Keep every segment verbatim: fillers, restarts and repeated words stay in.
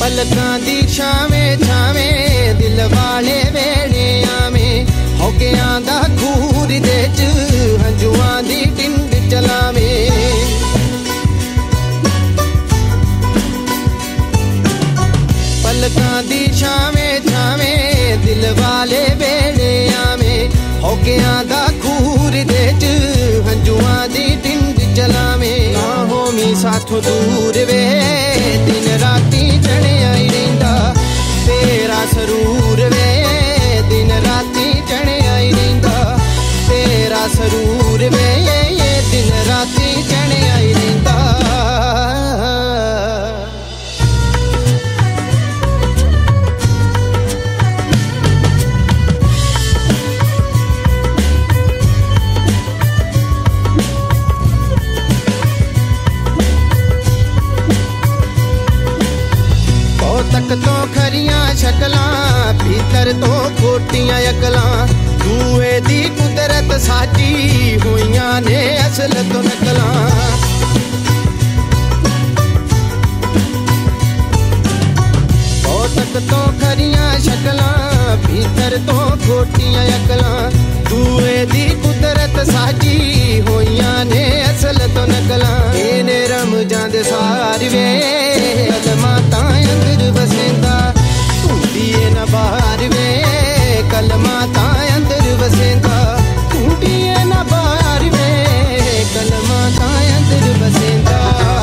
पलकां दी छावें छावें दिल वाले वेड़े आवें होगियां दा खूर दे च हंजुआं दी टिंड चलावें पलकां दी छावें छावें दिल वाले वेड़े आवें होगियां दा खूर दे च हंजुआं दी टिंड चलावें ना होमी साथों दूर वे दिन राती चढ़े आई रहिंदा तेरा सरूर वे दिन राती चढ़े आई रहिंदा तेरा सरूर वे दिन राती चढ़े आई रहिंदा तक तो खरियां शकलां भीतर तो खोटियां अकलां दूए दी कुदरत साची होइयां ने असल तो नकलां ओ तक तो खरियां शकलां भीतर तो खोटियां अकलां दूए दी कुदरत साची होइयां ने असल तो नकलां इने रमजां दे सार वे कलमा तां अंदर वसेंदा टूटिए न बाहर वे कलमा तां अंदर वसेंदा टूटिए न बाहर वे कलमा तां अंदर वसेंदा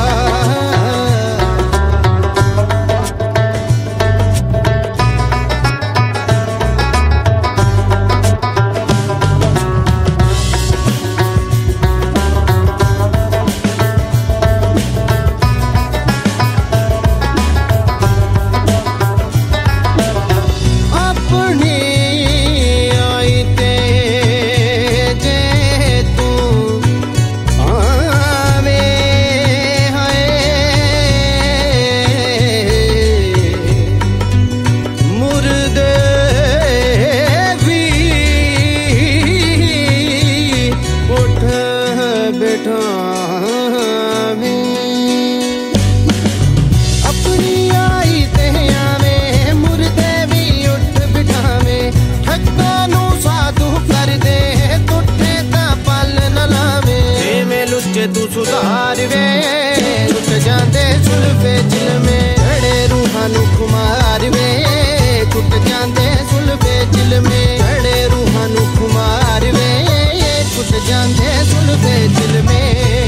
अपनी आई ते आवे मुर्दे भी उठ बिठावे ठक्का नू साधु कर दे टुटे ता पल न लावे में लुच्चे तू सुधार वे टुट जांदे सुल्फे चिल में जड़े रूहां नू खुमार वे टुट जांदे सुल्फे चिल में जड़े रूहां नू खुमार वे टुट जांदे सुल्फे चिल में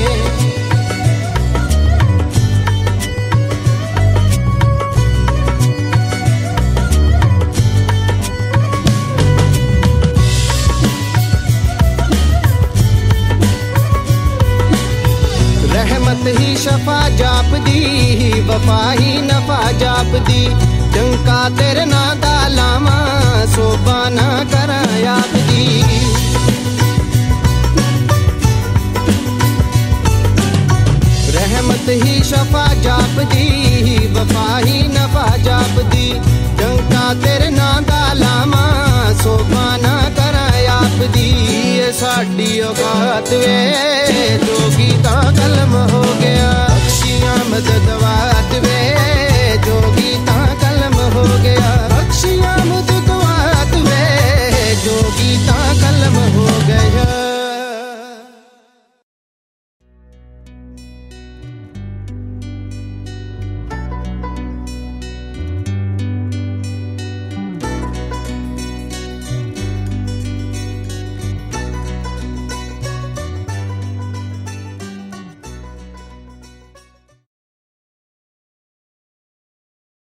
रहमत ही शफा जाप दी वफा ही नफा जाप दी डंका तेरे ना दा लावा सोबा ना करा याद दी रहमत ही शफा जाप दी वफा ही नफा जाप दी डंका तेरे ना दा लावा सोबा ना करा याद दी साडी औकात वे